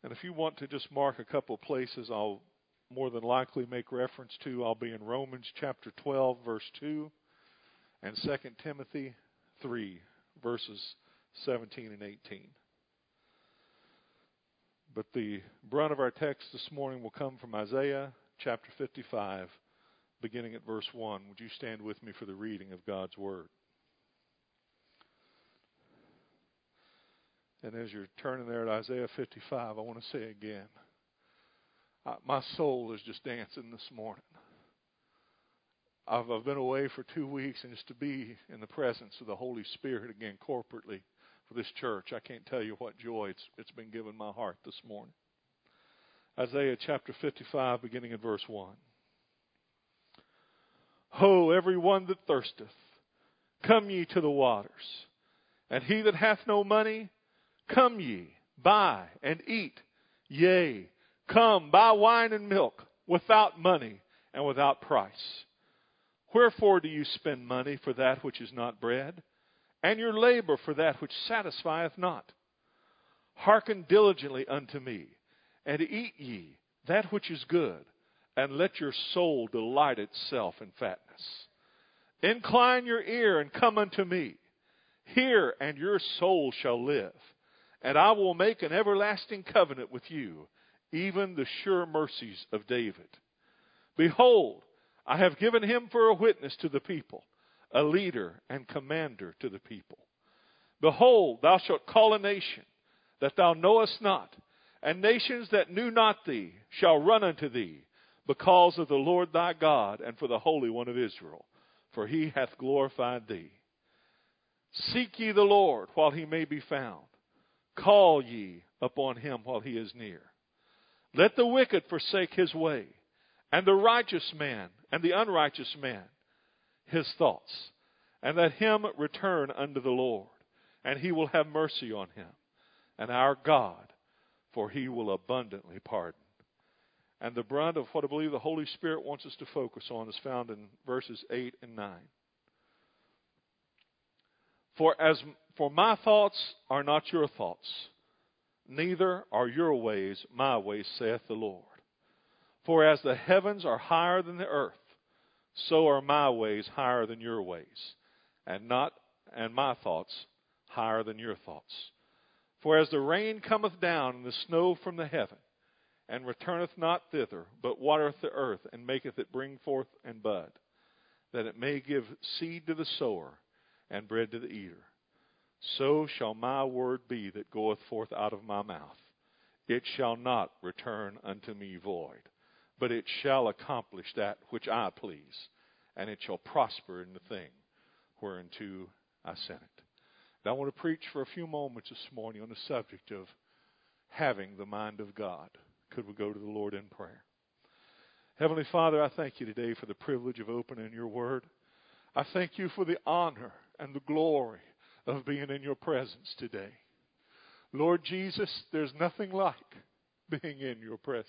And if you want to just mark a couple of places I'll more than likely make reference to, I'll be in Romans chapter 12, verse 2, and 2 Timothy 3, verses 17 and 18. But the brunt of our text this morning will come from Isaiah chapter 55, beginning at verse 1. Would you stand with me for the reading of God's Word? And as you're turning there at Isaiah 55, I want to say again, my soul is just dancing this morning. I've been away for 2 weeks, and just to be in the presence of the Holy Spirit again corporately for this church, I can't tell you what joy it's been given my heart this morning. Isaiah chapter 55, beginning at verse 1. Ho, every one that thirsteth, come ye to the waters, and he that hath no money, come ye, buy and eat. Yea, come, buy wine and milk without money and without price. Wherefore do you spend money for that which is not bread, and your labor for that which satisfieth not? Hearken diligently unto me, and eat ye that which is good, and let your soul delight itself in fatness. Incline your ear and come unto me. Hear, and your soul shall live. And I will make an everlasting covenant with you, even the sure mercies of David. Behold, I have given him for a witness to the people, a leader and commander to the people. Behold, thou shalt call a nation that thou knowest not, and nations that knew not thee shall run unto thee, because of the Lord thy God, and for the Holy One of Israel, for he hath glorified thee. Seek ye the Lord while he may be found. Call ye upon him while he is near. Let the wicked forsake his way, and the righteous man and the unrighteous man his thoughts, and let him return unto the Lord, and he will have mercy on him, and our God, for he will abundantly pardon. And the brunt of what I believe the Holy Spirit wants us to focus on is found in verses 8 and 9. For my thoughts are not your thoughts, neither are your ways my ways, saith the Lord. For as the heavens are higher than the earth, so are my ways higher than your ways, and my thoughts higher than your thoughts. For as the rain cometh down and the snow from the heaven, and returneth not thither, but watereth the earth, and maketh it bring forth and bud, that it may give seed to the sower, and bread to the eater, so shall my word be that goeth forth out of my mouth. It shall not return unto me void, but it shall accomplish that which I please, and it shall prosper in the thing whereunto I sent it. Now, I want to preach for a few moments this morning on the subject of having the mind of God. Could we go to the Lord in prayer? Heavenly Father, I thank you today for the privilege of opening your word. I thank you for the honor and the glory of being in your presence today. Lord Jesus, there's nothing like being in your presence.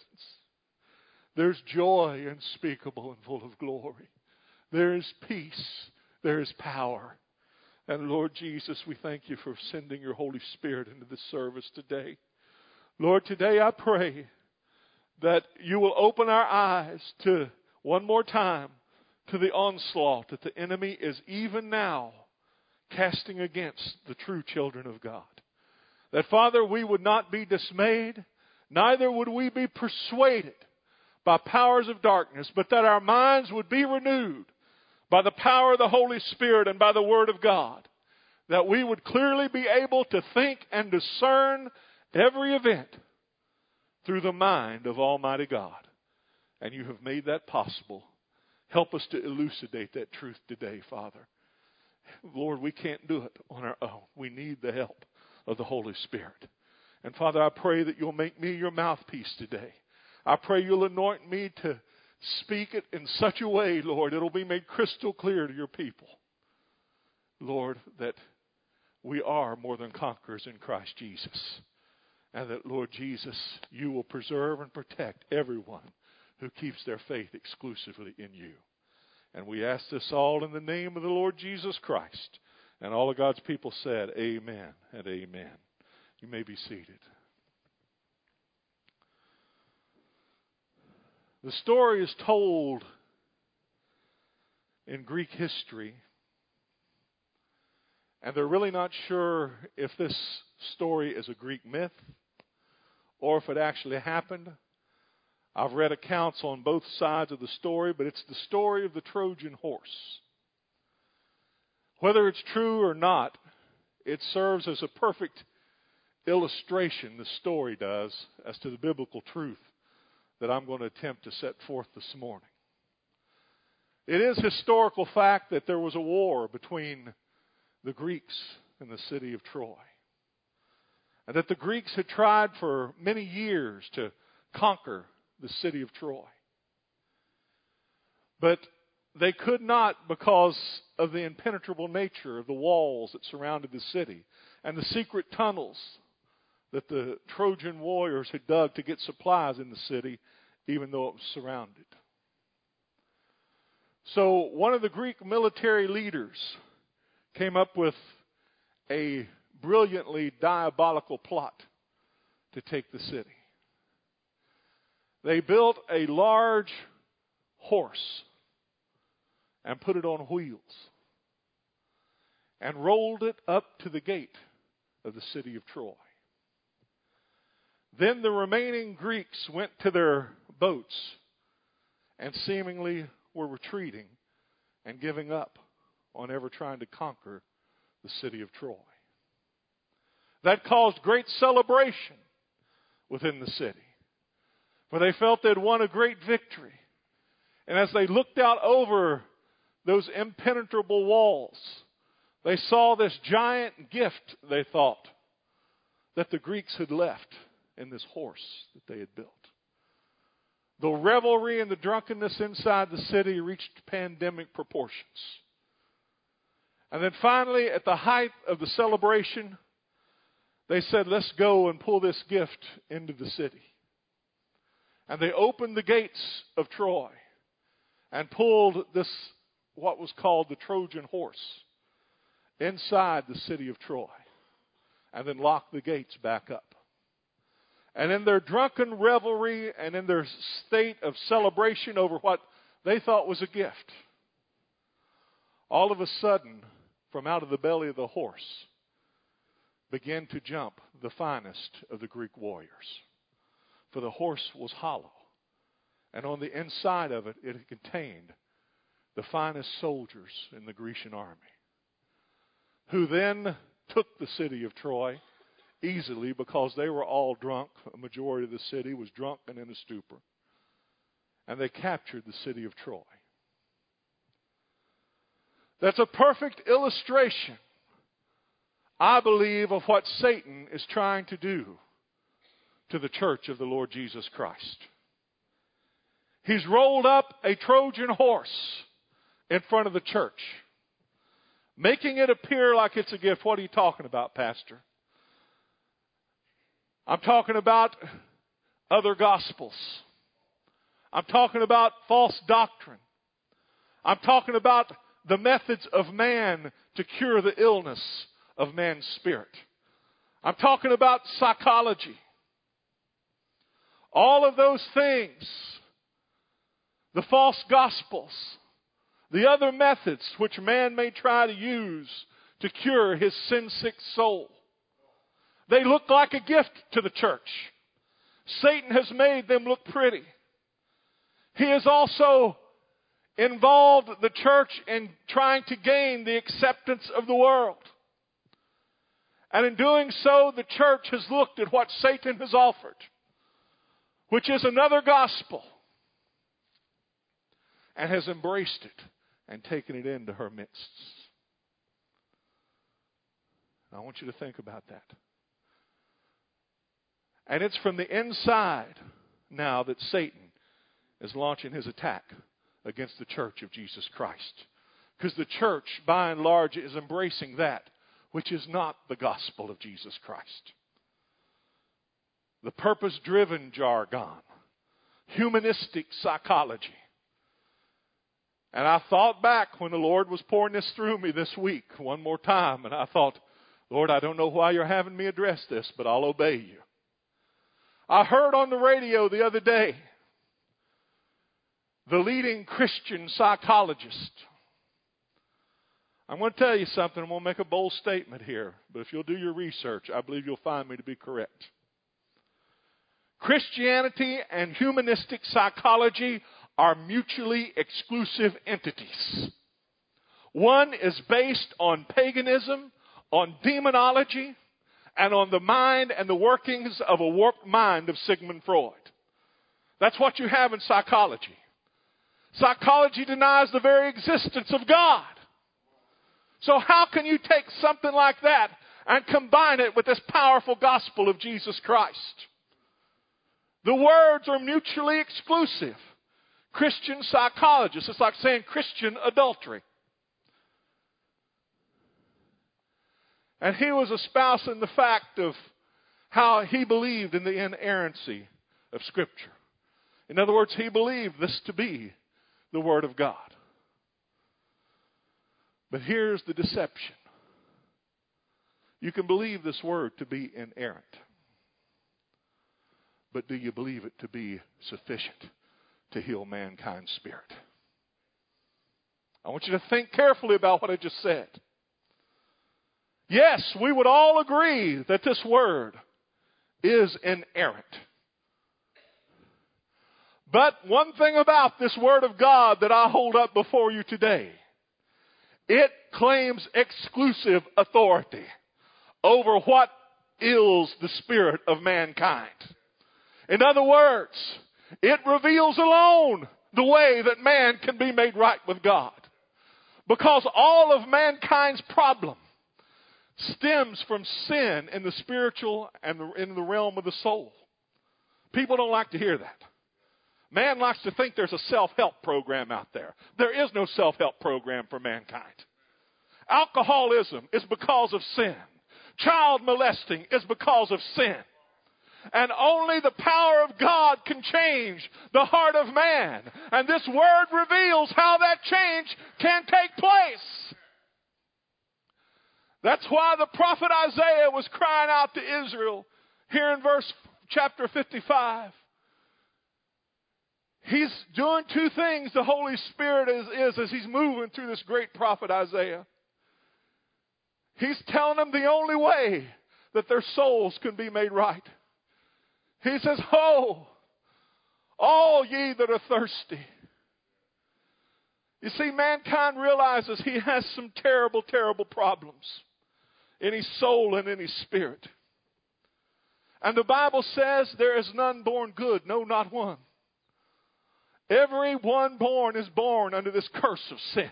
There's joy unspeakable and full of glory. There is peace. There is power. And Lord Jesus, we thank you for sending your Holy Spirit into this service today. Lord, today I pray that you will open our eyes to, one more time, to the onslaught that the enemy is even now casting against the true children of God. That, Father, we would not be dismayed, neither would we be persuaded by powers of darkness, but that our minds would be renewed by the power of the Holy Spirit and by the Word of God. That we would clearly be able to think and discern every event through the mind of Almighty God. And you have made that possible. Help us to elucidate that truth today, Father. Lord, we can't do it on our own. We need the help of the Holy Spirit. And Father, I pray that you'll make me your mouthpiece today. I pray you'll anoint me to speak it in such a way, Lord, it'll be made crystal clear to your people. Lord, that we are more than conquerors in Christ Jesus. And that, Lord Jesus, you will preserve and protect everyone who keeps their faith exclusively in you. And we ask this all in the name of the Lord Jesus Christ. And all of God's people said, amen and amen. You may be seated. The story is told in Greek history, and they're really not sure if this story is a Greek myth or if it actually happened. I've read accounts on both sides of the story, but it's the story of the Trojan horse. Whether it's true or not, it serves as a perfect illustration, the story does, as to the biblical truth that I'm going to attempt to set forth this morning. It is historical fact that there was a war between the Greeks and the city of Troy. And that the Greeks had tried for many years to conquer the city of Troy. But they could not because of the impenetrable nature of the walls that surrounded the city and the secret tunnels that the Trojan warriors had dug to get supplies in the city, even though it was surrounded. So one of the Greek military leaders came up with a brilliantly diabolical plot to take the city. They built a large horse and put it on wheels and rolled it up to the gate of the city of Troy. Then the remaining Greeks went to their boats and seemingly were retreating and giving up on ever trying to conquer the city of Troy. That caused great celebration within the city, for they felt they'd won a great victory. And as they looked out over those impenetrable walls, they saw this giant gift, they thought, that the Greeks had left in this horse that they had built. The revelry and the drunkenness inside the city reached pandemic proportions. And then finally, at the height of the celebration, they said, let's go and pull this gift into the city. And they opened the gates of Troy and pulled this, what was called the Trojan horse, inside the city of Troy. And then locked the gates back up. And in their drunken revelry and in their state of celebration over what they thought was a gift, all of a sudden, from out of the belly of the horse, began to jump the finest of the Greek warriors. For the horse was hollow, and on the inside of it, it contained the finest soldiers in the Grecian army, who then took the city of Troy easily because they were all drunk. A majority of the city was drunk and in a stupor. And they captured the city of Troy. That's a perfect illustration, I believe, of what Satan is trying to do to the church of the Lord Jesus Christ. He's rolled up a Trojan horse in front of the church, making it appear like it's a gift. What are you talking about, Pastor? I'm talking about other gospels. I'm talking about false doctrine. I'm talking about the methods of man to cure the illness of man's spirit. I'm talking about psychology. All of those things, the false gospels, the other methods which man may try to use to cure his sin-sick soul, they look like a gift to the church. Satan has made them look pretty. He has also involved the church in trying to gain the acceptance of the world. And in doing so, the church has looked at what Satan has offered, which is another gospel, and has embraced it and taken it into her midst. I want you to think about that. And it's from the inside now that Satan is launching his attack against the church of Jesus Christ. Because the church, by and large, is embracing that which is not the gospel of Jesus Christ. The purpose-driven jargon, humanistic psychology. And I thought back when the Lord was pouring this through me this week one more time, and I thought, Lord, I don't know why you're having me address this, but I'll obey you. I heard on the radio the other day the leading Christian psychologist. I'm going to tell you something. I'm going to make a bold statement here. But if you'll do your research, I believe you'll find me to be correct. Christianity and humanistic psychology are mutually exclusive entities. One is based on paganism, on demonology, and on the mind and the workings of a warped mind of Sigmund Freud. That's what you have in psychology. Psychology denies the very existence of God. So how can you take something like that and combine it with this powerful gospel of Jesus Christ? The words are mutually exclusive. Christian psychologists, it's like saying Christian adultery. And he was espousing the fact of how he believed in the inerrancy of Scripture. In other words, he believed this to be the Word of God. But here's the deception. You can believe this Word to be inerrant. But do you believe it to be sufficient to heal mankind's spirit? I want you to think carefully about what I just said. Yes, we would all agree that this Word is inerrant. But one thing about this Word of God that I hold up before you today, it claims exclusive authority over what ills the spirit of mankind. In other words, it reveals alone the way that man can be made right with God. Because all of mankind's problem stems from sin in the spiritual and in the realm of the soul. People don't like to hear that. Man likes to think there's a self-help program out there. There is no self-help program for mankind. Alcoholism is because of sin. Child molesting is because of sin. And only the power of God can change the heart of man. And this Word reveals how that change can take place. That's why the prophet Isaiah was crying out to Israel here in chapter 55. He's doing two things, the Holy Spirit is as he's moving through this great prophet Isaiah. He's telling them the only way that their souls can be made right. He says, "Ho, all ye that are thirsty." You see, mankind realizes he has some terrible, terrible problems in his soul and in his spirit. And the Bible says there is none born good, no, not one. Every one born is born under this curse of sin.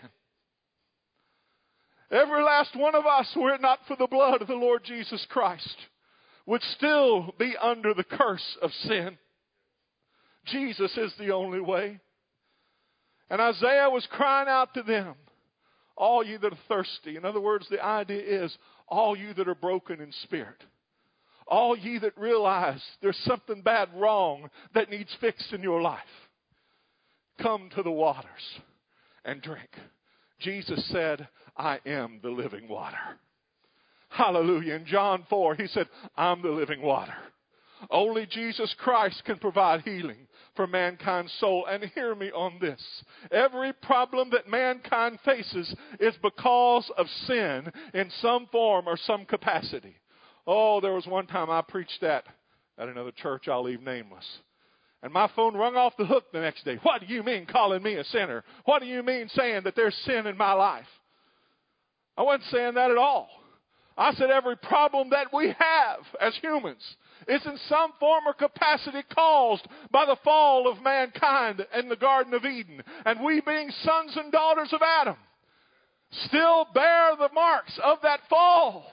Every last one of us, were it not for the blood of the Lord Jesus Christ, would still be under the curse of sin. Jesus is the only way. And Isaiah was crying out to them, all you that are thirsty. In other words, the idea is, all you that are broken in spirit. All ye that realize there's something bad wrong that needs fixed in your life. Come to the waters and drink. Jesus said, I am the living water. Hallelujah. In John 4, he said, I'm the living water. Only Jesus Christ can provide healing for mankind's soul. And hear me on this. Every problem that mankind faces is because of sin in some form or some capacity. Oh, there was one time I preached that at another church I'll leave nameless. And my phone rung off the hook the next day. What do you mean calling me a sinner? What do you mean saying that there's sin in my life? I wasn't saying that at all. I said every problem that we have as humans is in some form or capacity caused by the fall of mankind in the Garden of Eden. And we, being sons and daughters of Adam, still bear the marks of that fall.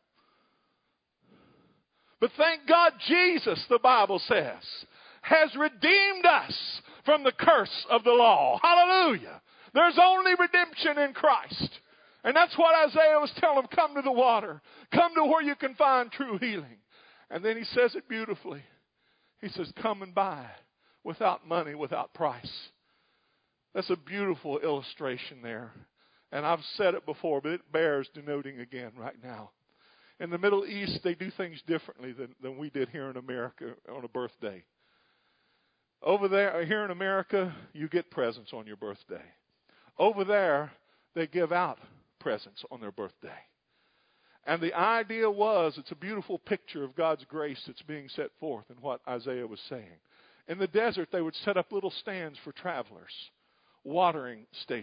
But thank God Jesus, the Bible says, has redeemed us from the curse of the law. Hallelujah. There's only redemption in Christ. And that's what Isaiah was telling them. Come to the water. Come to where you can find true healing. And then he says it beautifully. He says, come and buy without money, without price. That's a beautiful illustration there. And I've said it before, but it bears denoting again right now. In the Middle East, they do things differently than we did here in America on a birthday. Over there, here in America, you get presents on your birthday. Over there, they give out presents on their birthday. And the idea was, it's a beautiful picture of God's grace that's being set forth in what Isaiah was saying. In the desert, they would set up little stands for travelers, watering stations.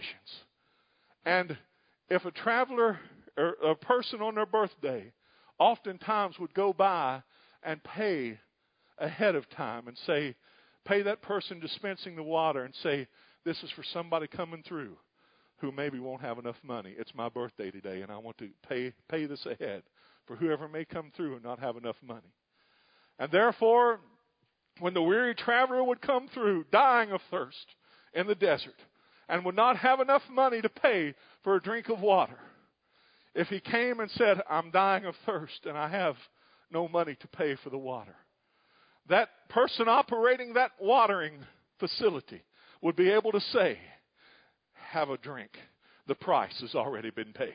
And if a traveler or a person on their birthday oftentimes would go by and pay ahead of time and say, pay that person dispensing the water and say, this is for somebody coming through who maybe won't have enough money. It's my birthday today, and I want to pay this ahead for whoever may come through and not have enough money. And therefore, when the weary traveler would come through, dying of thirst in the desert, and would not have enough money to pay for a drink of water, if he came and said, I'm dying of thirst and I have no money to pay for the water, that person operating that watering facility would be able to say, have a drink. The price has already been paid.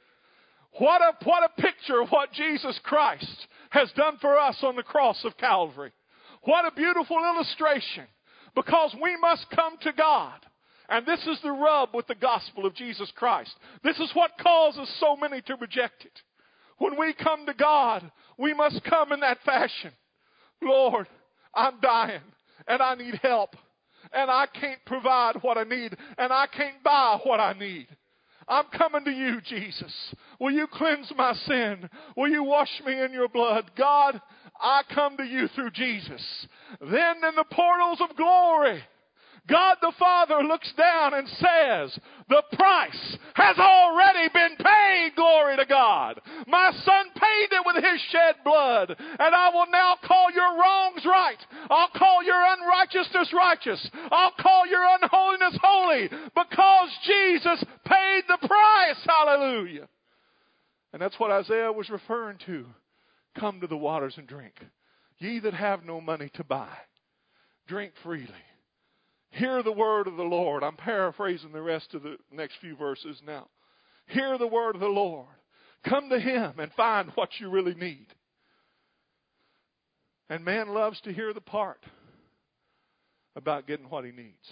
What a picture of what Jesus Christ has done for us on the cross of Calvary. What a beautiful illustration. Because we must come to God. And this is the rub with the gospel of Jesus Christ. This is what causes so many to reject it. When we come to God, we must come in that fashion. Lord, I'm dying and I need help. And I can't provide what I need. And I can't buy what I need. I'm coming to you, Jesus. Will you cleanse my sin? Will you wash me in your blood? God, I come to you through Jesus. Then in the portals of glory, God the Father looks down and says, the price has already been paid, glory to God. My Son paid it with His shed blood, and I will now call your wrongs right. I'll call your unrighteousness righteous. I'll call your unholiness holy, because Jesus paid the price. Hallelujah. And that's what Isaiah was referring to. Come to the waters and drink. Ye that have no money to buy, drink freely. Hear the word of the Lord. I'm paraphrasing the rest of the next few verses now. Hear the word of the Lord. Come to Him and find what you really need. And man loves to hear the part about getting what he needs.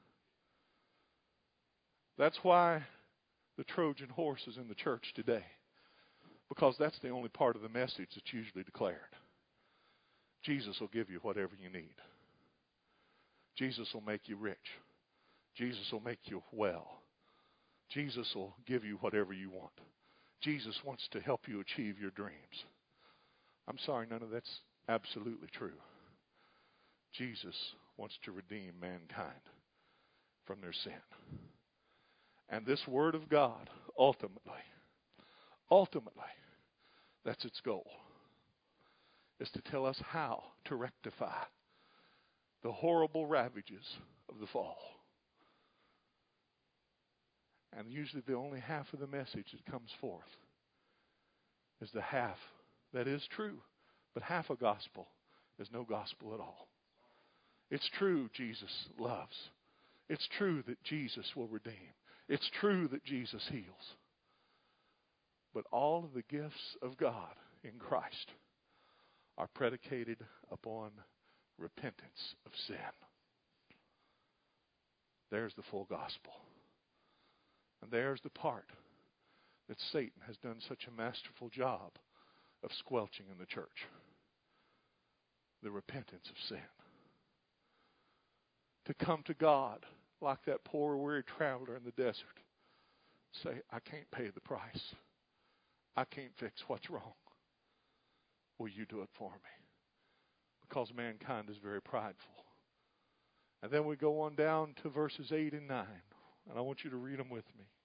That's why the Trojan horse is in the church today. Because that's the only part of the message that's usually declared. Jesus will give you whatever you need. Jesus will make you rich. Jesus will make you well. Jesus will give you whatever you want. Jesus wants to help you achieve your dreams. I'm sorry, none of that's absolutely true. Jesus wants to redeem mankind from their sin. And this Word of God, ultimately, that's its goal, is to tell us how to rectify the horrible ravages of the fall. And usually the only half of the message that comes forth is the half that is true. But half a gospel is no gospel at all. It's true Jesus loves. It's true that Jesus will redeem. It's true that Jesus heals. But all of the gifts of God in Christ are predicated upon repentance of sin. There's the full gospel. And there's the part that Satan has done such a masterful job of squelching in the church. The repentance of sin. To come to God like that poor weary traveler in the desert. Say, I can't pay the price. I can't fix what's wrong. Will you do it for me? Because mankind is very prideful. And then we go on down to verses 8 and 9. And I want you to read them with me.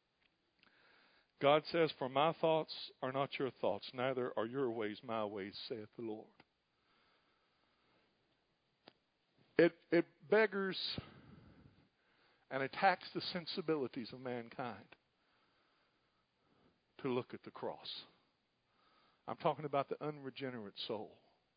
God says, for my thoughts are not your thoughts, neither are your ways my ways, saith the Lord. It beggars and attacks the sensibilities of mankind to look at the cross. I'm talking about the unregenerate soul.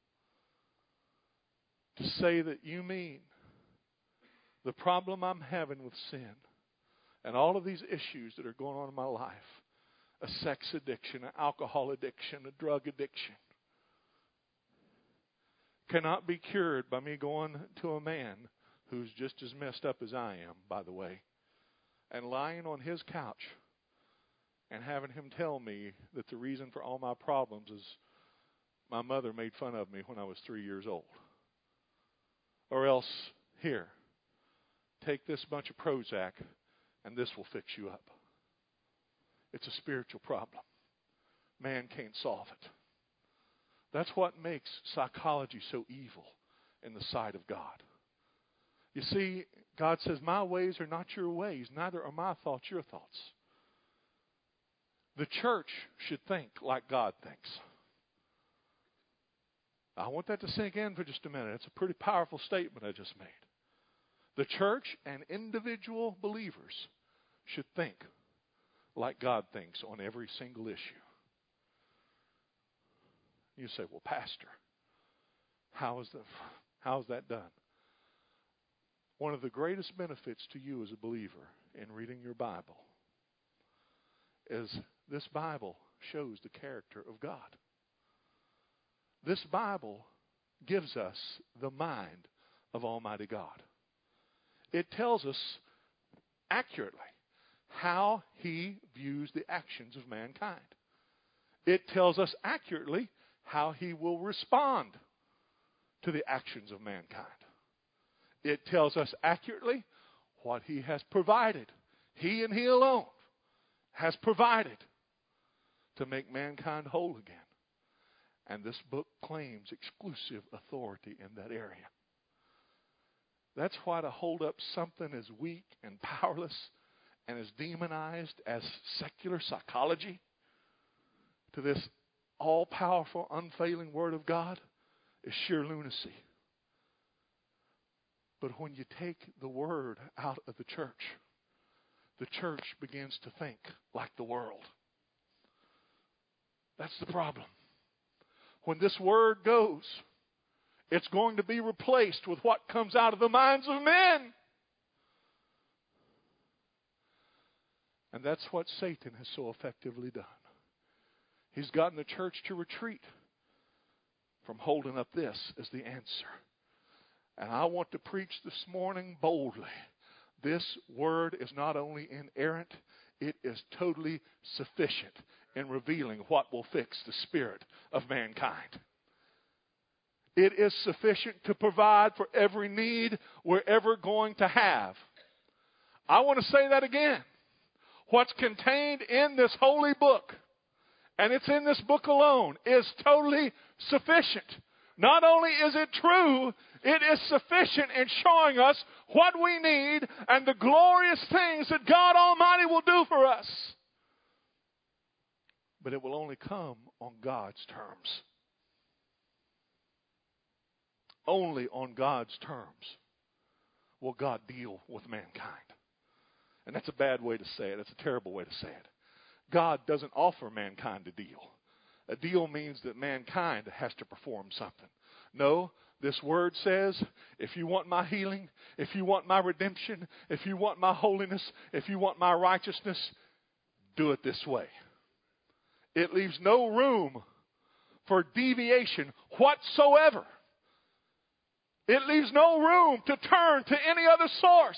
To say that you mean the problem I'm having with sin and all of these issues that are going on in my life, a sex addiction, an alcohol addiction, a drug addiction, cannot be cured by me going to a man who's just as messed up as I am, by the way, and lying on his couch and having him tell me that the reason for all my problems is my mother made fun of me when I was 3 years old. Or else, here, take this bunch of Prozac and this will fix you up. It's a spiritual problem. Man can't solve it. That's what makes psychology so evil in the sight of God. You see, God says, my ways are not your ways, neither are my thoughts your thoughts. The church should think like God thinks. I want that to sink in for just a minute. It's a pretty powerful statement I just made. The church and individual believers should think like God thinks on every single issue. You say, well, Pastor, how is that done? One of the greatest benefits to you as a believer in reading your Bible is this Bible shows the character of God. This Bible gives us the mind of Almighty God. It tells us accurately how He views the actions of mankind. It tells us accurately how He will respond to the actions of mankind. It tells us accurately what He has provided. He and He alone has provided to make mankind whole again. And this book claims exclusive authority in that area. That's why to hold up something as weak and powerless and as demonized as secular psychology to this all-powerful, unfailing Word of God is sheer lunacy. But when you take the Word out of the church begins to think like the world. That's the problem. When this Word goes, it's going to be replaced with what comes out of the minds of men. And that's what Satan has so effectively done. He's gotten the church to retreat from holding up this as the answer. And I want to preach this morning boldly. This Word is not only inerrant, it is totally sufficient in revealing what will fix the spirit of mankind. It is sufficient to provide for every need we're ever going to have. I want to say that again. What's contained in this holy book, and it's in this book alone, is totally sufficient. Not only is it true, it is sufficient in showing us what we need and the glorious things that God Almighty will do for us. But it will only come on God's terms. Only on God's terms will God deal with mankind. And that's a bad way to say it. It's a terrible way to say it. God doesn't offer mankind a deal. A deal means that mankind has to perform something. No, this Word says, if you want my healing, if you want my redemption, if you want my holiness, if you want my righteousness, do it this way. It leaves no room for deviation whatsoever. It leaves no room to turn to any other source.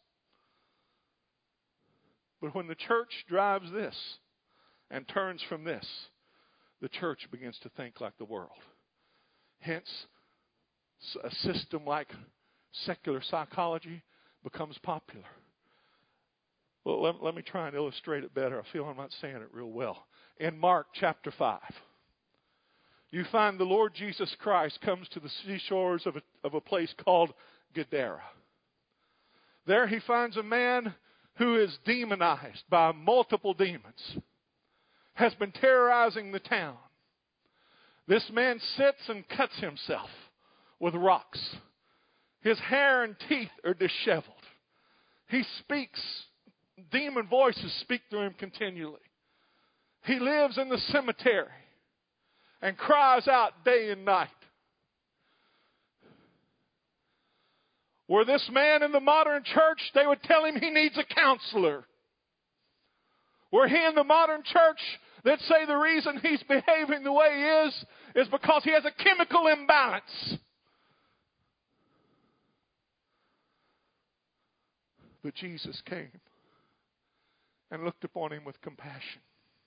But when the church drives this and turns from this, the church begins to think like the world. Hence, a system like secular psychology becomes popular. Well, let me try and illustrate it better. I feel I'm not saying it real well. In Mark chapter 5, you find the Lord Jesus Christ comes to the seashores of a place called Gadara. There he finds a man who is demonized by multiple demons, has been terrorizing the town. This man sits and cuts himself with rocks. His hair and teeth are disheveled. He speaks, demon voices speak through him continually. He lives in the cemetery and cries out day and night. Were this man in the modern church, they would tell him he needs a counselor. Were he in the modern church, they'd say the reason he's behaving the way he is because he has a chemical imbalance. But Jesus came and looked upon him with compassion.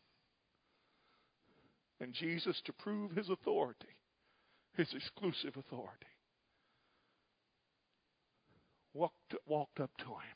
And Jesus, to prove his authority, his exclusive authority, walked up to him.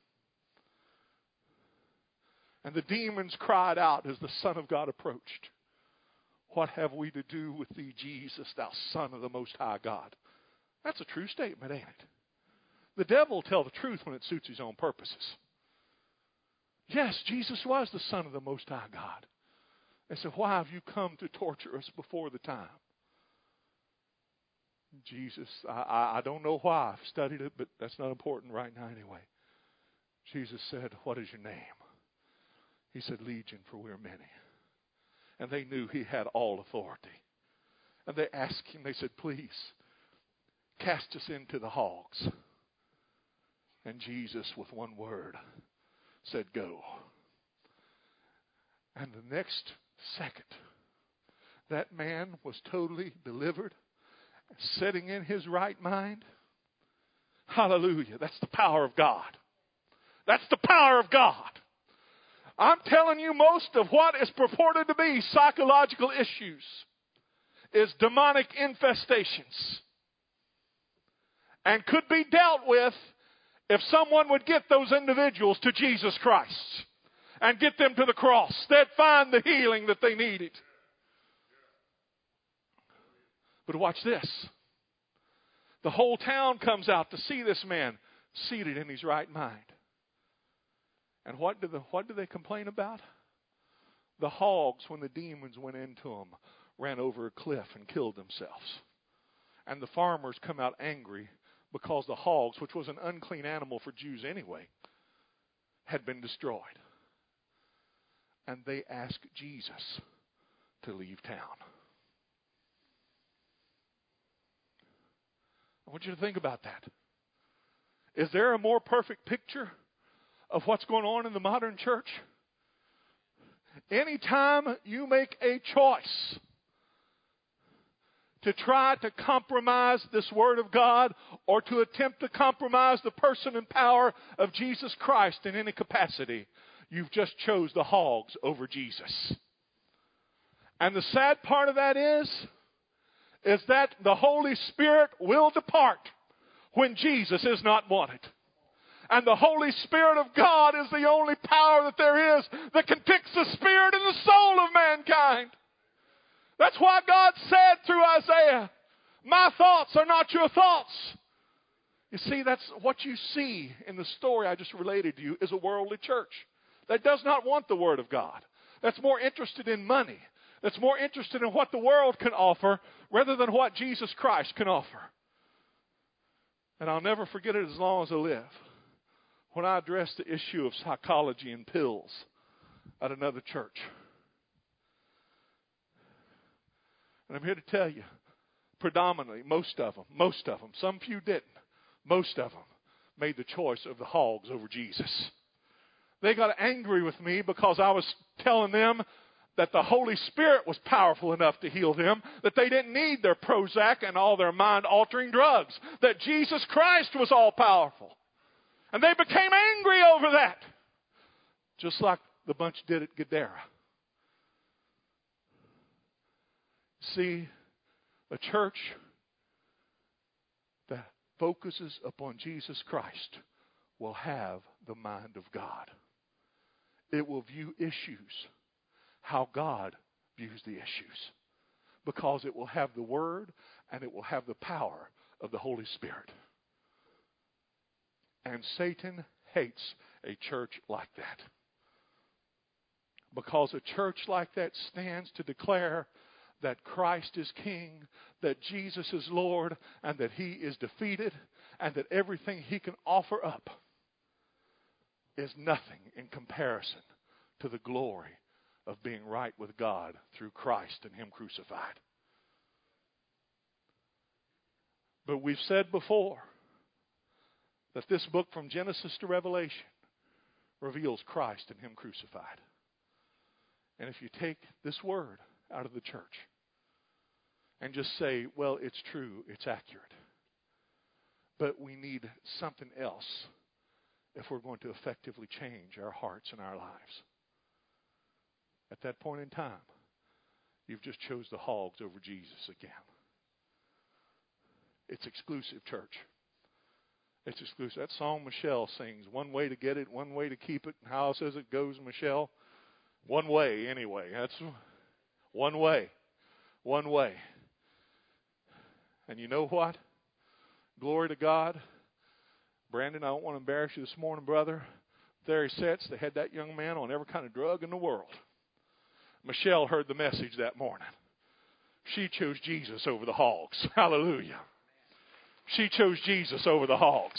And the demons cried out as the Son of God approached, "What have we to do with thee, Jesus, thou Son of the Most High God?" That's a true statement, ain't it? The devil will tell the truth when it suits his own purposes. Yes, Jesus was the Son of the Most High God. They said, "Why have you come to torture us before the time?" Jesus, I don't know why. I've studied it, but that's not important right now anyway. Jesus said, "What is your name?" He said, "Legion, for we are many." And they knew he had all authority. And they asked him, they said, "Please, cast us into the hogs." And Jesus, with one word, said, "Go." And the next second, that man was totally delivered, sitting in his right mind. Hallelujah. That's the power of God. That's the power of God. I'm telling you, most of what is purported to be psychological issues is demonic infestations, and could be dealt with if someone would get those individuals to Jesus Christ and get them to the cross. They'd find the healing that they needed. But watch this. The whole town comes out to see this man seated in his right mind. And what do they complain about? The hogs, when the demons went into them, ran over a cliff and killed themselves. And the farmers come out angry because the hogs, which was an unclean animal for Jews anyway, had been destroyed. And they asked Jesus to leave town. I want you to think about that. Is there a more perfect picture of what's going on in the modern church? Anytime you make a choice to try to compromise this Word of God, or to attempt to compromise the person and power of Jesus Christ in any capacity, you've just chose the hogs over Jesus. And the sad part of that is that the Holy Spirit will depart when Jesus is not wanted. And the Holy Spirit of God is the only power that there is that can fix the spirit and the soul of mankind. That's why God said through Isaiah, "My thoughts are not your thoughts." You see, that's what you see in the story I just related to you, is a worldly church that does not want the Word of God. That's more interested in money. That's more interested in what the world can offer rather than what Jesus Christ can offer. And I'll never forget it as long as I live. When I addressed the issue of psychology and pills at another church. And I'm here to tell you, predominantly, most of them, some few didn't, most of them made the choice of the hogs over Jesus. They got angry with me because I was telling them that the Holy Spirit was powerful enough to heal them, that they didn't need their Prozac and all their mind-altering drugs, that Jesus Christ was all-powerful. And they became angry over that, just like the bunch did at Gadara. See, a church that focuses upon Jesus Christ will have the mind of God. It will view issues how God views the issues, because it will have the Word and it will have the power of the Holy Spirit. And Satan hates a church like that, because a church like that stands to declare that Christ is King, that Jesus is Lord, and that He is defeated, and that everything He can offer up is nothing in comparison to the glory of being right with God through Christ and Him crucified. But we've said before that this book from Genesis to Revelation reveals Christ and Him crucified. And if you take this word out of the church and just say, well, it's true, it's accurate, but we need something else, if we're going to effectively change our hearts and our lives. At that point in time, you've just chose the hogs over Jesus again. It's exclusive, church. It's exclusive. That song Michelle sings, one way to get it, one way to keep it. How says it goes, Michelle? One way, anyway. That's one way. One way. And you know what? Glory to God. Brandon, I don't want to embarrass you this morning, brother. There he sits. They had that young man on every kind of drug in the world. Michelle heard the message that morning. She chose Jesus over the hogs. Hallelujah. She chose Jesus over the hogs.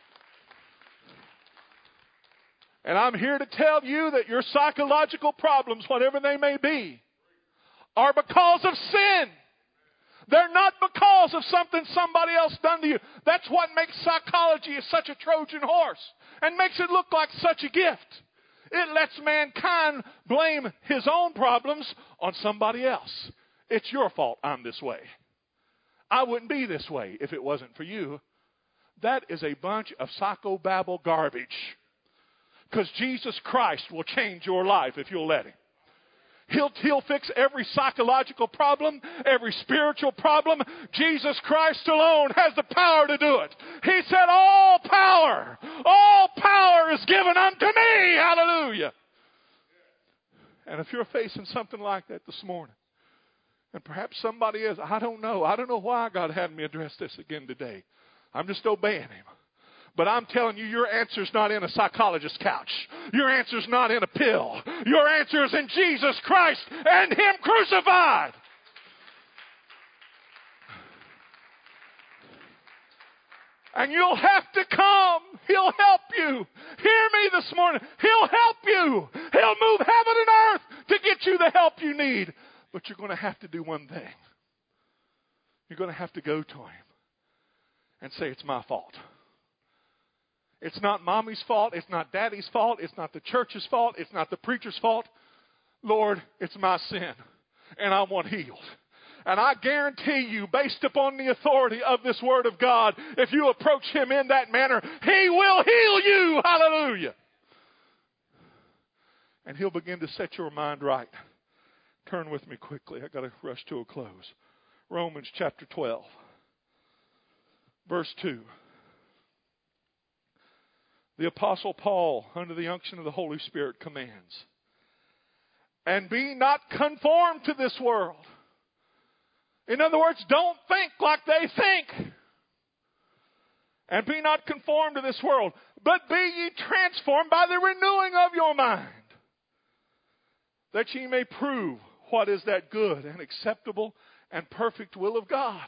And I'm here to tell you that your psychological problems, whatever they may be, are because of sin. They're not because of something somebody else done to you. That's what makes psychology such a Trojan horse and makes it look like such a gift. It lets mankind blame his own problems on somebody else. It's your fault I'm this way. I wouldn't be this way if it wasn't for you. That is a bunch of psychobabble garbage. Because Jesus Christ will change your life if you'll let Him. He'll fix every psychological problem, every spiritual problem. Jesus Christ alone has the power to do it. He said, all power is given unto me. Hallelujah. And if you're facing something like that this morning, and perhaps somebody is, I don't know why God had me address this again today. I'm just obeying Him. But I'm telling you, your answer's not in a psychologist's couch. Your answer's not in a pill. Your answer is in Jesus Christ and Him crucified. And you'll have to come. He'll help you. Hear me this morning. He'll help you. He'll move heaven and earth to get you the help you need. But you're going to have to do one thing. You're going to have to go to Him and say, it's my fault. It's not mommy's fault. It's not daddy's fault. It's not the church's fault. It's not the preacher's fault. Lord, it's my sin, and I want healed. And I guarantee you, based upon the authority of this Word of God, if you approach Him in that manner, He will heal you. Hallelujah. And He'll begin to set your mind right. Turn with me quickly. I've got to rush to a close. Romans chapter 12, verse 2. The Apostle Paul, under the unction of the Holy Spirit, commands, and be not conformed to this world. In other words, don't think like they think. And be not conformed to this world, but be ye transformed by the renewing of your mind, that ye may prove what is that good and acceptable and perfect will of God.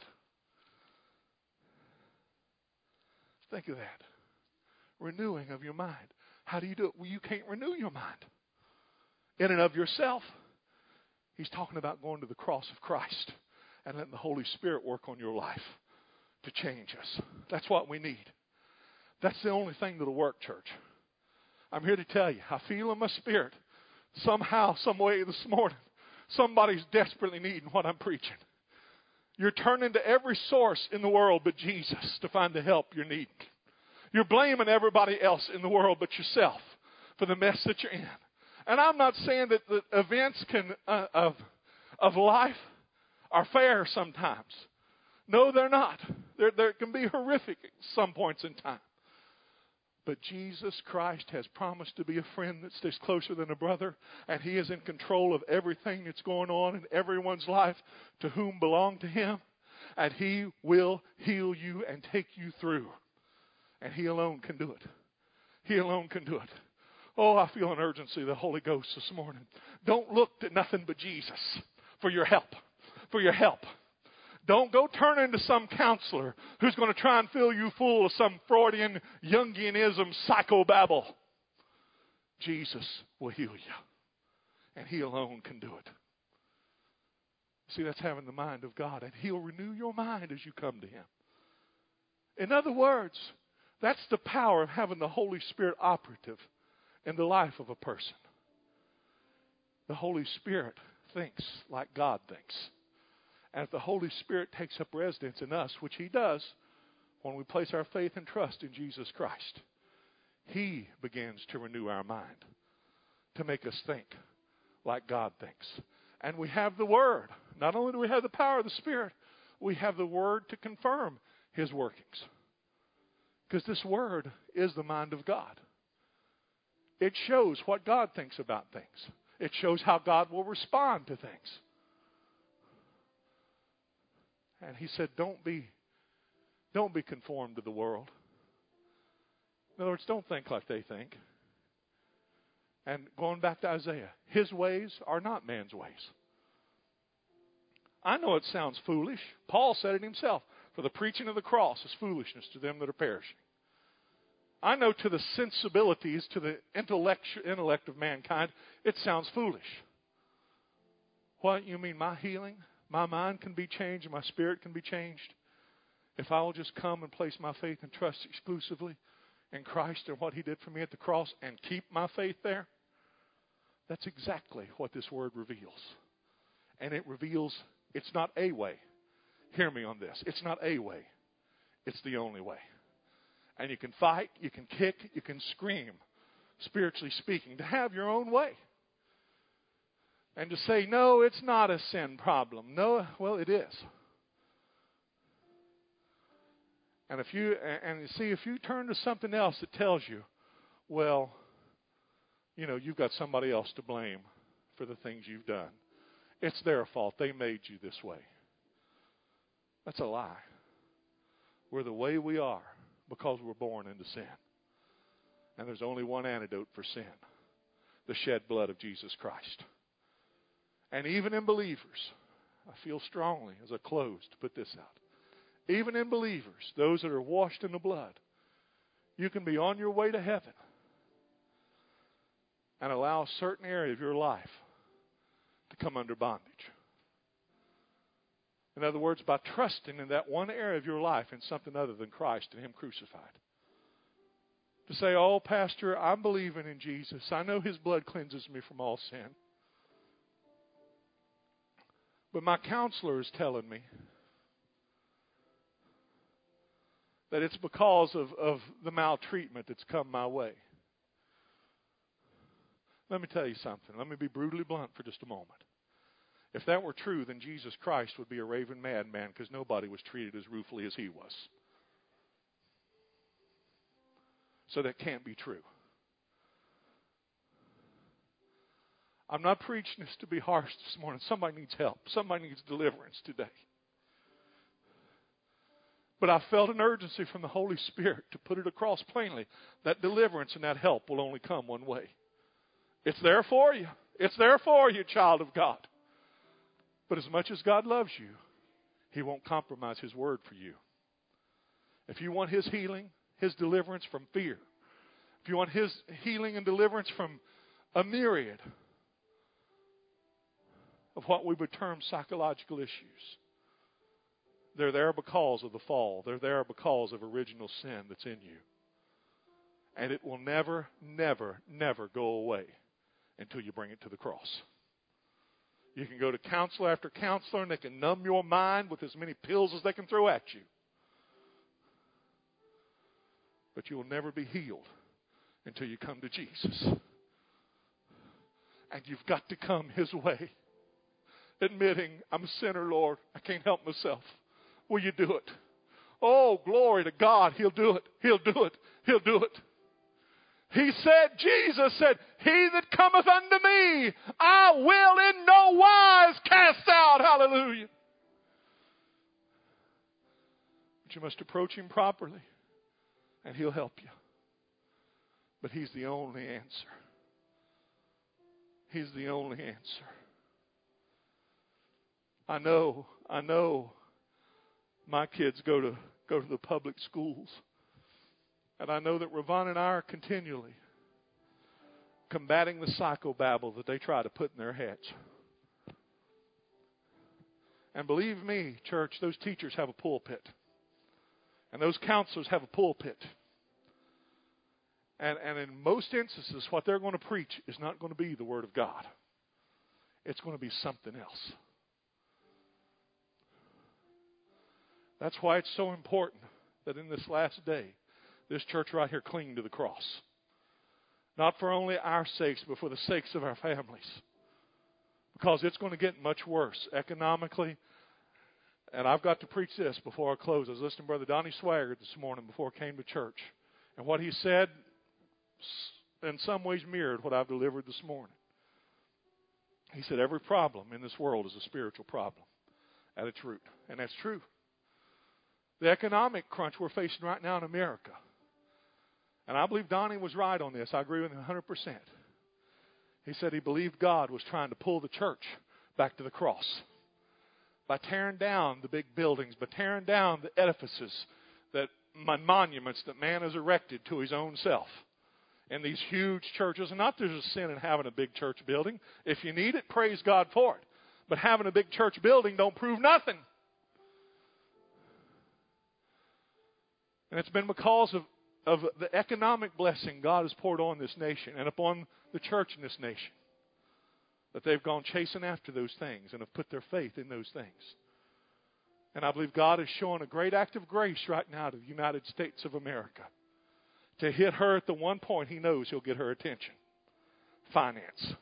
Think of that. Renewing of your mind. How do you do it? Well, you can't renew your mind in and of yourself. He's talking about going to the cross of Christ and letting the Holy Spirit work on your life to change us. That's what we need. That's the only thing that'll work, church. I'm here to tell you, I feel in my spirit, somehow, some way this morning, somebody's desperately needing what I'm preaching. You're turning to every source in the world but Jesus to find the help you're needing. You're blaming everybody else in the world but yourself for the mess that you're in. And I'm not saying that the events of life are fair sometimes. No, they're not. There can be horrific at some points in time. But Jesus Christ has promised to be a friend that sticks closer than a brother, and He is in control of everything that's going on in everyone's life to whom belong to Him, and He will heal you and take you through. And He alone can do it. He alone can do it. Oh, I feel an urgency of the Holy Ghost this morning. Don't look to nothing but Jesus for your help. For your help. Don't go turn into some counselor who's going to try and fill you full of some Freudian, Jungianism psychobabble. Jesus will heal you. And He alone can do it. See, that's having the mind of God. And He'll renew your mind as you come to Him. In other words, that's the power of having the Holy Spirit operative in the life of a person. The Holy Spirit thinks like God thinks. And if the Holy Spirit takes up residence in us, which He does when we place our faith and trust in Jesus Christ, He begins to renew our mind, to make us think like God thinks. And we have the Word. Not only do we have the power of the Spirit, we have the Word to confirm His workings. Because this Word is the mind of God. It shows what God thinks about things. It shows how God will respond to things. And He said, don't be conformed to the world. In other words, don't think like they think. And going back to Isaiah, His ways are not man's ways. I know it sounds foolish. Paul said it himself. For the preaching of the cross is foolishness to them that are perishing. I know to the sensibilities, to the intellect of mankind, it sounds foolish. What, you mean my healing? My mind can be changed and my spirit can be changed? If I will just come and place my faith and trust exclusively in Christ and what He did for me at the cross and keep my faith there? That's exactly what this Word reveals. And it reveals it's not a way. Hear me on this. It's not a way. It's the only way. And you can fight, you can kick, you can scream, spiritually speaking, to have your own way. And to say, no, it's not a sin problem. No, well, it is. And if you turn to something else that tells you, well, you've got somebody else to blame for the things you've done. It's their fault. They made you this way. That's a lie. We're the way we are because we're born into sin. And there's only one antidote for sin: the shed blood of Jesus Christ. And even in believers, I feel strongly as I close to put this out. Even in believers, those that are washed in the blood, you can be on your way to heaven and allow a certain area of your life to come under bondage. In other words, by trusting in that one area of your life in something other than Christ and Him crucified. To say, oh, Pastor, I'm believing in Jesus. I know His blood cleanses me from all sin. But my counselor is telling me that it's because of the maltreatment that's come my way. Let me tell you something. Let me be brutally blunt for just a moment. If that were true, then Jesus Christ would be a raving madman, because nobody was treated as ruefully as He was. So that can't be true. I'm not preaching this to be harsh this morning. Somebody needs help. Somebody needs deliverance today. But I felt an urgency from the Holy Spirit to put it across plainly. That deliverance and that help will only come one way. It's there for you. It's there for you, child of God. But as much as God loves you, He won't compromise His word for you. If you want His healing, His deliverance from fear, if you want His healing and deliverance from a myriad of what we would term psychological issues, they're there because of the fall. They're there because of original sin that's in you. And it will never, never, never go away until you bring it to the cross. You can go to counselor after counselor, and they can numb your mind with as many pills as they can throw at you. But you will never be healed until you come to Jesus. And you've got to come His way, admitting, I'm a sinner, Lord. I can't help myself. Will you do it? Oh, glory to God. He'll do it. He'll do it. He'll do it. He said, Jesus said, he that cometh unto me, I will in no wise cast out. Hallelujah. But you must approach Him properly, and He'll help you. But He's the only answer. He's the only answer. I know my kids go to the public schools. And I know that Ravon and I are continually combating the psychobabble that they try to put in their heads. And believe me, church, those teachers have a pulpit. And those counselors have a pulpit. And in most instances, what they're going to preach is not going to be the Word of God. It's going to be something else. That's why it's so important that in this last day, this church right here cling to the cross. Not for only our sakes, but for the sakes of our families. Because it's going to get much worse economically. And I've got to preach this before I close. I was listening to Brother Donnie Swaggart this morning before I came to church. And what he said in some ways mirrored what I've delivered this morning. He said every problem in this world is a spiritual problem at its root. And that's true. The economic crunch we're facing right now in America. And I believe Donnie was right on this. I agree with him 100%. He said he believed God was trying to pull the church back to the cross. By tearing down the big buildings, by tearing down the edifices, that monuments that man has erected to his own self. In these huge churches. And not there's a sin in having a big church building. If you need it, praise God for it. But having a big church building don't prove nothing. And it's been because of the economic blessing God has poured on this nation and upon the church in this nation that they've gone chasing after those things and have put their faith in those things. And I believe God is showing a great act of grace right now to the United States of America to hit her at the one point he knows he'll get her attention. Finance.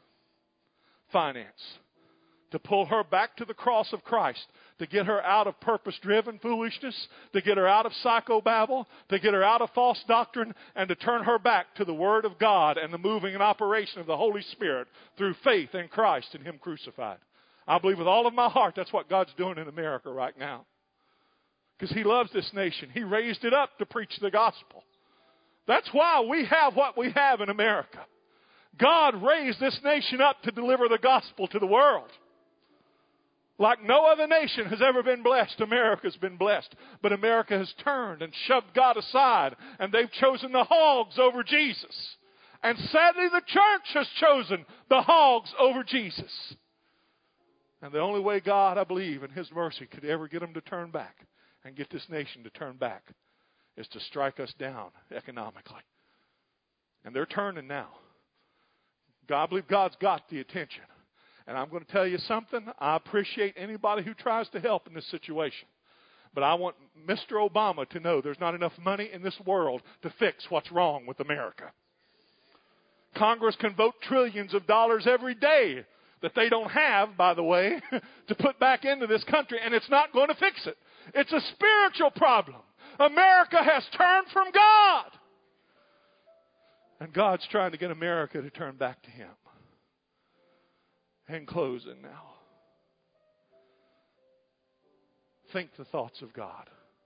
To pull her back to the cross of Christ, to get her out of purpose-driven foolishness, to get her out of psychobabble, to get her out of false doctrine, and to turn her back to the Word of God and the moving and operation of the Holy Spirit through faith in Christ and Him crucified. I believe with all of my heart that's what God's doing in America right now. Because He loves this nation. He raised it up to preach the gospel. That's why we have what we have in America. God raised this nation up to deliver the gospel to the world. Like no other nation has ever been blessed, America's been blessed. But America has turned and shoved God aside, and they've chosen the hogs over Jesus. And sadly, the church has chosen the hogs over Jesus. And the only way God, I believe, in His mercy could ever get them to turn back and get this nation to turn back is to strike us down economically. And they're turning now. I believe God's got the attention. And I'm going to tell you something. I appreciate anybody who tries to help in this situation. But I want Mr. Obama to know there's not enough money in this world to fix what's wrong with America. Congress can vote trillions of dollars every day that they don't have, by the way, to put back into this country, and it's not going to fix it. It's a spiritual problem. America has turned from God. And God's trying to get America to turn back to Him. In closing now, think the thoughts of God.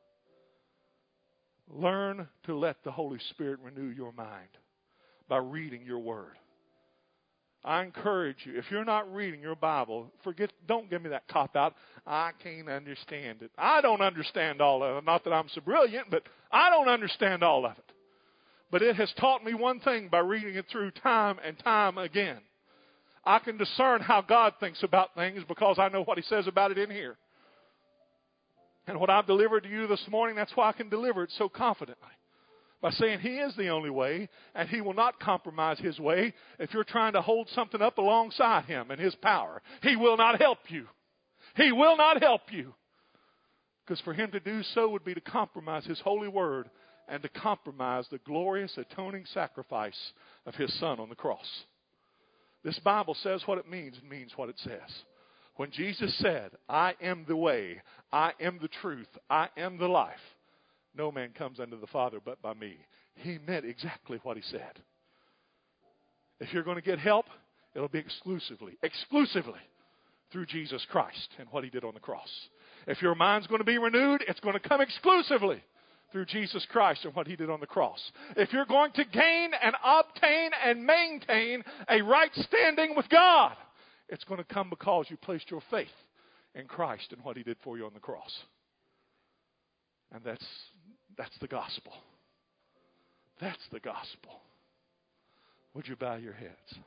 Learn to let the Holy Spirit renew your mind by reading your Word. I encourage you, if you're not reading your Bible, don't give me that cop-out, I can't understand it. I don't understand all of it. Not that I'm so brilliant, but I don't understand all of it. But it has taught me one thing by reading it through time and time again. I can discern how God thinks about things because I know what He says about it in here. And what I've delivered to you this morning, that's why I can deliver it so confidently. By saying He is the only way, and He will not compromise His way if you're trying to hold something up alongside Him and His power. He will not help you. He will not help you. Because for Him to do so would be to compromise His holy word and to compromise the glorious atoning sacrifice of His Son on the cross. This Bible says what it means what it says. When Jesus said, I am the way, I am the truth, I am the life, no man comes unto the Father but by me. He meant exactly what He said. If you're going to get help, it'll be exclusively through Jesus Christ and what He did on the cross. If your mind's going to be renewed, it's going to come exclusively through Jesus Christ and what He did on the cross. If you're going to gain and obtain and maintain a right standing with God, it's going to come because you placed your faith in Christ and what He did for you on the cross. And that's the gospel. That's the gospel. Would you bow your heads?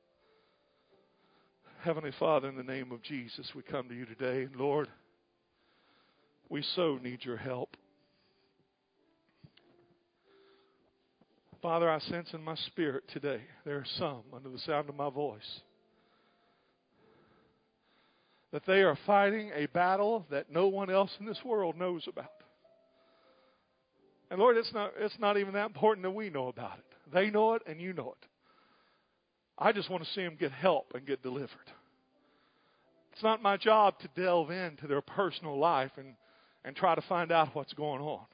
Heavenly Father, in the name of Jesus, we come to You today. Lord, we so need Your help. Father, I sense in my spirit today there are some under the sound of my voice that they are fighting a battle that no one else in this world knows about. And Lord, it's not even that important that we know about it. They know it and You know it. I just want to see them get help and get delivered. It's not my job to delve into their personal life and try to find out what's going on.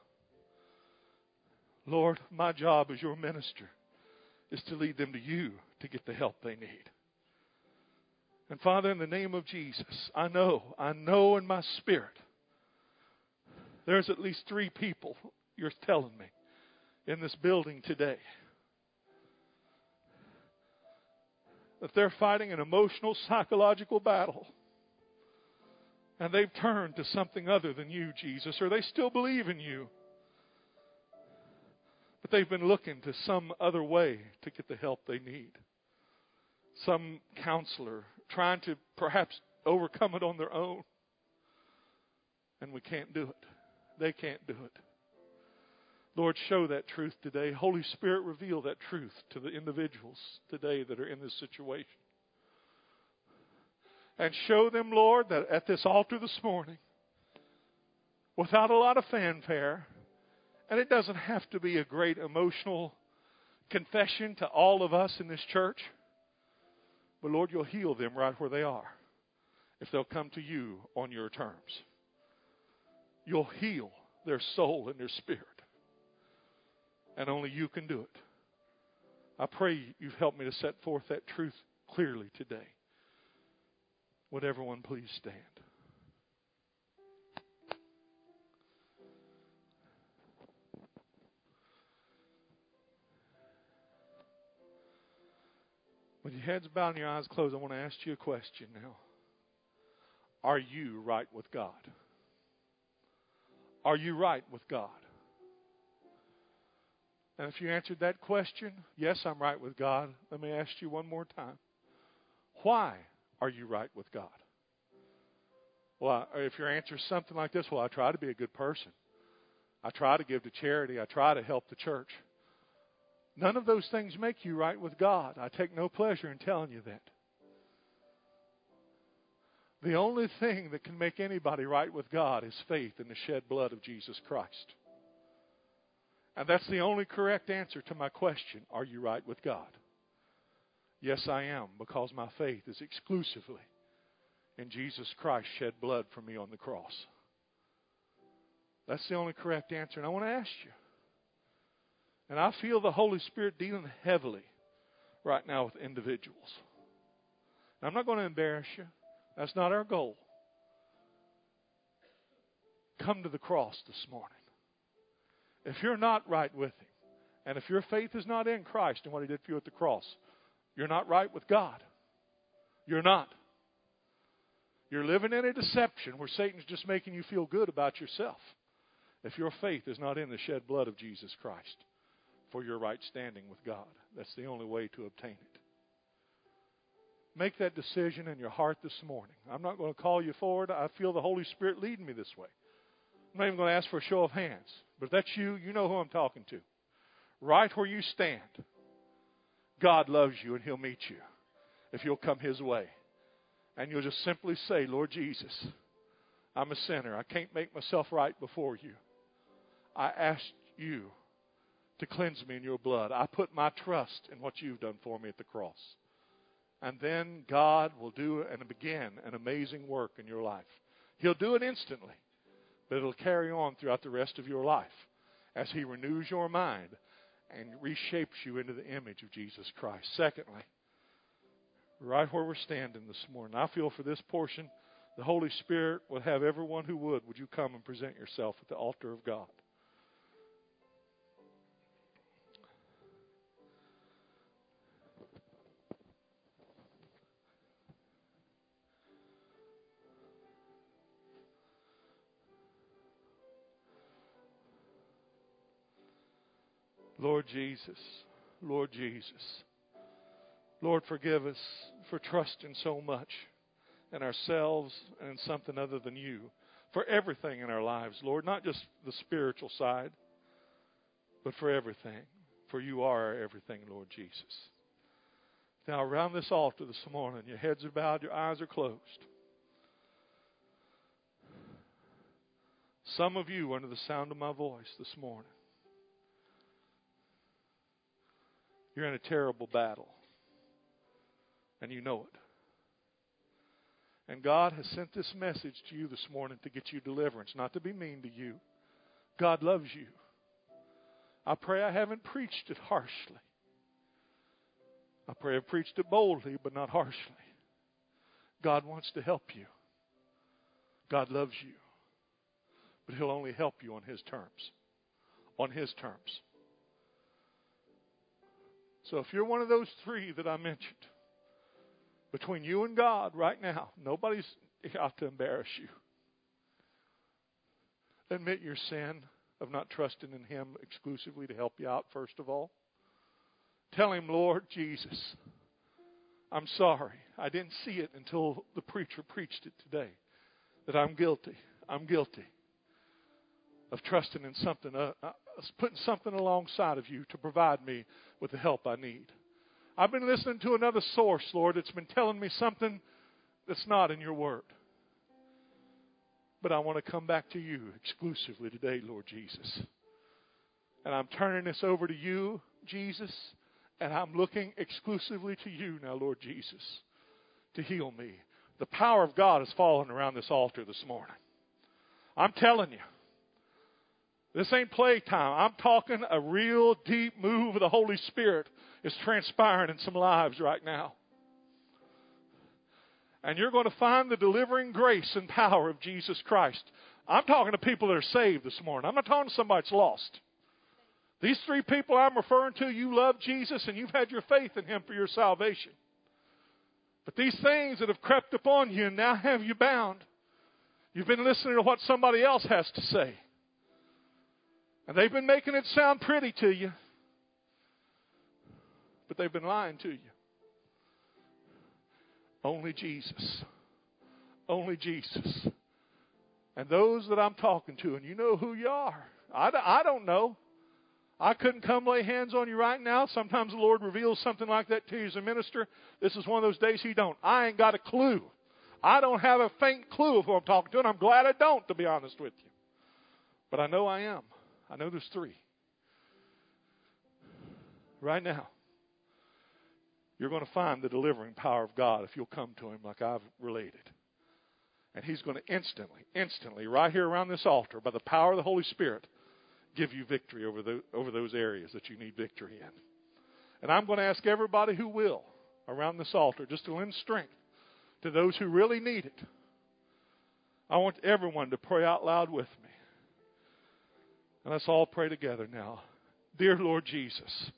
Lord, my job as your minister is to lead them to you to get the help they need. And Father, in the name of Jesus, I know in my spirit, there's at least 3 people, you're telling me, in this building today, that they're fighting an emotional, psychological battle. And they've turned to something other than you, Jesus, or they still believe in you. But they've been looking to some other way to get the help they need. Some counselor trying to perhaps overcome it on their own. And we can't do it. They can't do it. Lord, show that truth today. Holy Spirit, reveal that truth to the individuals today that are in this situation. And show them, Lord, that at this altar this morning, without a lot of fanfare, and it doesn't have to be a great emotional confession to all of us in this church, but Lord, you'll heal them right where they are if they'll come to you on your terms. You'll heal their soul and their spirit. And only you can do it. I pray you've helped me to set forth that truth clearly today. Would everyone please stand? With your heads bowed and your eyes closed, I want to ask you a question now. Are you right with God? Are you right with God? And if you answered that question, yes, I'm right with God, let me ask you one more time. Why are you right with God? Well, if your answer is something like this, well, I try to be a good person. I try to give to charity. I try to help the church. None of those things make you right with God. I take no pleasure in telling you that. The only thing that can make anybody right with God is faith in the shed blood of Jesus Christ. And that's the only correct answer to my question, are you right with God? Yes, I am, because my faith is exclusively in Jesus Christ shed blood for me on the cross. That's the only correct answer. And I want to ask you, and I feel the Holy Spirit dealing heavily right now with individuals. And I'm not going to embarrass you. That's not our goal. Come to the cross this morning. If you're not right with Him, and if your faith is not in Christ and what He did for you at the cross, you're not right with God. You're not. You're living in a deception where Satan's just making you feel good about yourself. If your faith is not in the shed blood of Jesus Christ for your right standing with God, that's the only way to obtain it. Make that decision in your heart this morning. I'm not going to call you forward. I feel the Holy Spirit leading me this way. I'm not even going to ask for a show of hands. But if that's you, you know who I'm talking to. Right where you stand, God loves you and He'll meet you if you'll come His way. And you'll just simply say, Lord Jesus, I'm a sinner. I can't make myself right before you. I ask you to cleanse me in your blood. I put my trust in what you've done for me at the cross. And then God will do and begin an amazing work in your life. He'll do it instantly, but it'll carry on throughout the rest of your life as He renews your mind and reshapes you into the image of Jesus Christ. Secondly, right where we're standing this morning, I feel for this portion, the Holy Spirit will have everyone who would you come and present yourself at the altar of God. Lord Jesus, Lord Jesus, Lord, forgive us for trusting so much in ourselves and in something other than you for everything in our lives, Lord, not just the spiritual side, but for everything, for you are our everything, Lord Jesus. Now, around this altar this morning, your heads are bowed, your eyes are closed. Some of you, under the sound of my voice this morning, you're in a terrible battle. And you know it. And God has sent this message to you this morning to get you deliverance, not to be mean to you. God loves you. I pray I haven't preached it harshly. I pray I've preached it boldly, but not harshly. God wants to help you. God loves you. But He'll only help you on His terms. On His terms. So if you're one of those three that I mentioned, between you and God right now, nobody's out to embarrass you. Admit your sin of not trusting in Him exclusively to help you out, first of all. Tell Him, Lord Jesus, I'm sorry. I didn't see it until the preacher preached it today, that I'm guilty. I'm guilty of trusting in something, putting something alongside of you to provide me with the help I need. I've been listening to another source, Lord, that's been telling me something that's not in your word. But I want to come back to you exclusively today, Lord Jesus. And I'm turning this over to you, Jesus, and I'm looking exclusively to you now, Lord Jesus, to heal me. The power of God has fallen around this altar this morning. I'm telling you, this ain't playtime. I'm talking a real deep move of the Holy Spirit is transpiring in some lives right now. And you're going to find the delivering grace and power of Jesus Christ. I'm talking to people that are saved this morning. I'm not talking to somebody that's lost. These three people I'm referring to, you love Jesus and you've had your faith in Him for your salvation. But these things that have crept upon you and now have you bound, you've been listening to what somebody else has to say. And they've been making it sound pretty to you. But they've been lying to you. Only Jesus. Only Jesus. And those that I'm talking to, and you know who you are. I don't know. I couldn't come lay hands on you right now. Sometimes the Lord reveals something like that to you as a minister. This is one of those days He don't. I ain't got a clue. I don't have a faint clue of who I'm talking to, and I'm glad I don't, to be honest with you. But I know I am. I know there's three. Right now, you're going to find the delivering power of God if you'll come to Him like I've related. And He's going to instantly, right here around this altar, by the power of the Holy Spirit, give you victory over those areas that you need victory in. And I'm going to ask everybody who will around this altar just to lend strength to those who really need it. I want everyone to pray out loud with me. And let's all pray together now. Dear Lord Jesus,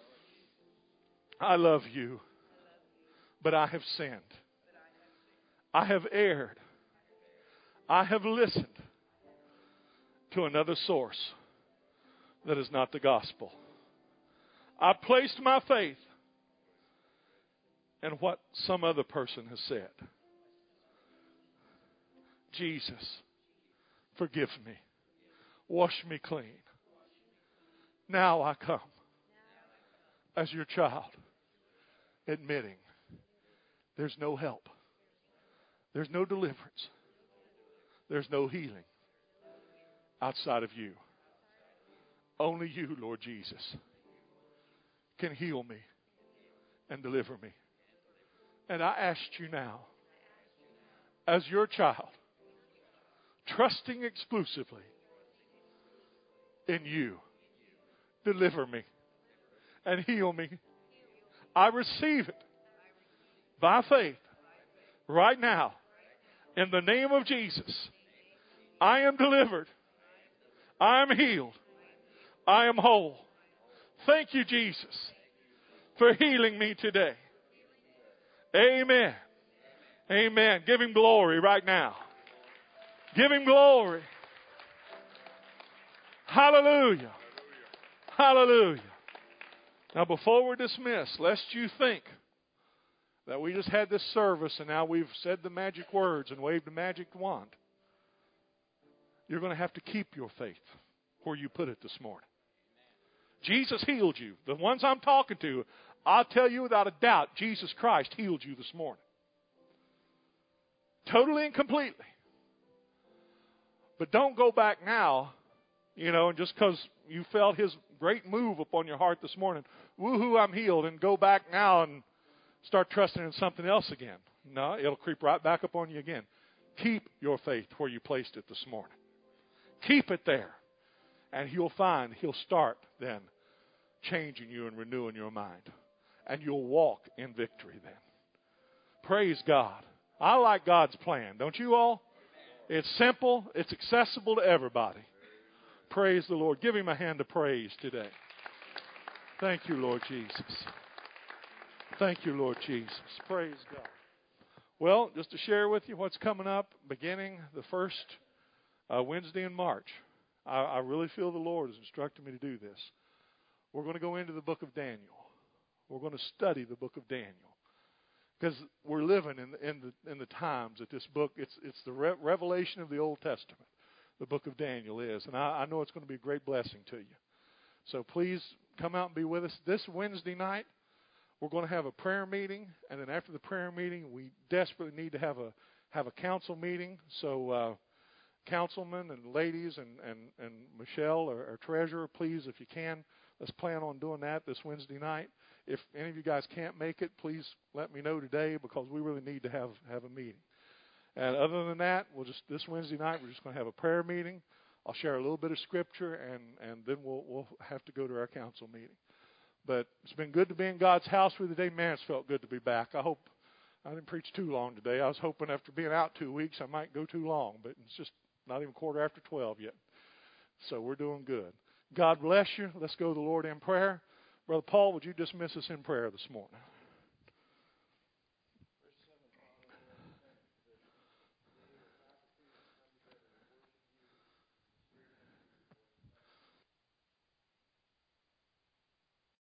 I love you, but I have sinned. I have erred. I have listened to another source that is not the gospel. I placed my faith in what some other person has said. Jesus, forgive me. Wash me clean. Now I come as your child, admitting there's no help. There's no deliverance. There's no healing outside of you. Only you, Lord Jesus, can heal me and deliver me. And I ask you now, as your child, trusting exclusively in you, deliver me and heal me. I receive it by faith right now. In the name of Jesus, I am delivered. I am healed. I am whole. Thank you, Jesus, for healing me today. Amen. Amen. Give Him glory right now. Give Him glory. Hallelujah. Hallelujah. Now, before we're dismissed, lest you think that we just had this service and now we've said the magic words and waved the magic wand. You're going to have to keep your faith where you put it this morning. Jesus healed you. The ones I'm talking to, I'll tell you without a doubt, Jesus Christ healed you this morning. Totally and completely. But don't go back now, and just because you felt His great move upon your heart this morning, woohoo, I'm healed, and go back now and start trusting in something else again. No, it'll creep right back up on you again. Keep your faith where you placed it this morning. Keep it there. And you'll find He'll start then changing you and renewing your mind. And you'll walk in victory then. Praise God. I like God's plan. Don't you all? It's simple. It's accessible to everybody. Praise the Lord. Give Him a hand of praise today. Thank you, Lord Jesus. Thank you, Lord Jesus. Praise God. Well, just to share with you what's coming up, beginning the first Wednesday in March, I really feel the Lord has instructed me to do this. We're going to go into the book of Daniel. We're going to study the book of Daniel. Because we're living in the times that this book, it's the revelation of the Old Testament, the book of Daniel is. And I know it's going to be a great blessing to you. So please come out and be with us. This Wednesday night, we're going to have a prayer meeting. And then after the prayer meeting, we desperately need to have a council meeting. So councilmen and ladies and Michelle, our treasurer, please, if you can, let's plan on doing that this Wednesday night. If any of you guys can't make it, please let me know today because we really need to have a meeting. And other than that, this Wednesday night, we're just going to have a prayer meeting. I'll share a little bit of scripture, and then we'll have to go to our council meeting. But it's been good to be in God's house with you today. Man, it's felt good to be back. I hope I didn't preach too long today. I was hoping after being out 2 weeks, I might go too long, but it's just not even 12:15 yet. So we're doing good. God bless you. Let's go to the Lord in prayer. Brother Paul, would you dismiss us in prayer this morning?